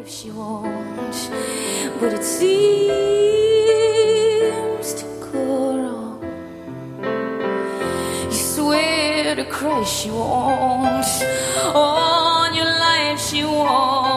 she won't, but it seems to go wrong. You swear to Christ she won't, on your life she won't.